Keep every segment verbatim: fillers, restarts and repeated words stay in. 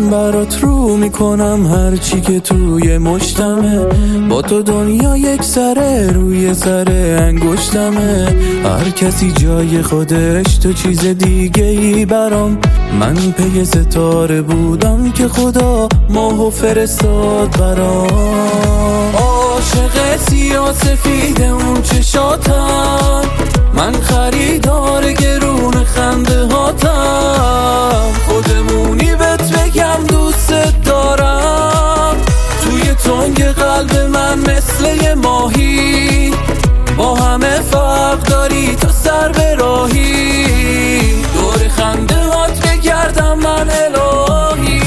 برات رو میکنم هرچی که توی مشتمه. با تو دنیا یک سره روی سر انگشتمه. هر کسی جای خودش تو چیز دیگه ای برام. من پی ستاره بودم که خدا ماهو فرستاد برام. عاشق سیاه‌سفید اون چشاتم، من خریدار گرون خنده هاتم. خودمونی بهت بگم دوست دارم. توی تنگ قلب من مثل یه ماهی، با همه فرق داری تو سر به راهی. دور خنده هات بگردم من الهی.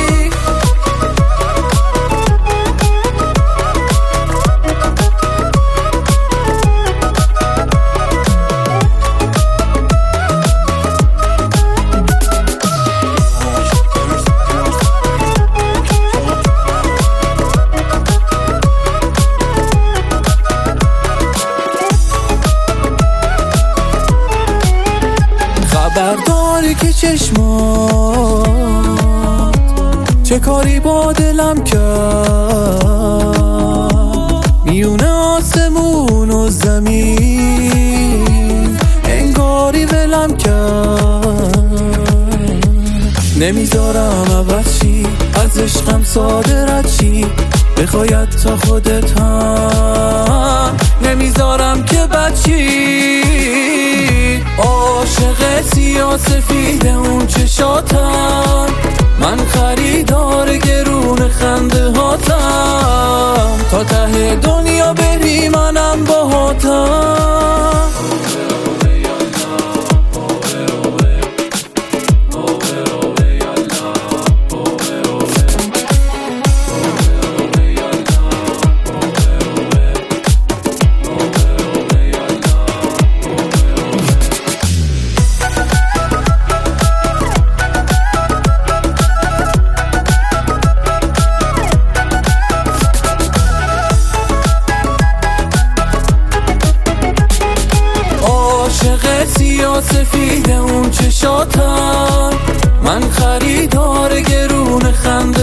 خبرداری که چشمات چه کاری با دلم کرد. میونه آسمون و زمین انگاری ولم کرد. نمیذارم عوض شی، از عشقم ساده رد شی. بخواید تا خودت هم نمیذارم که بچی. عاشق سیاه‌سفید اون چشاتم، من خریدار گرون خنده هاتم. تا ته دنیا بری منم باهاتم. عاشق سیاه‌سفید اون چشاتم، من خریدار گرون خنده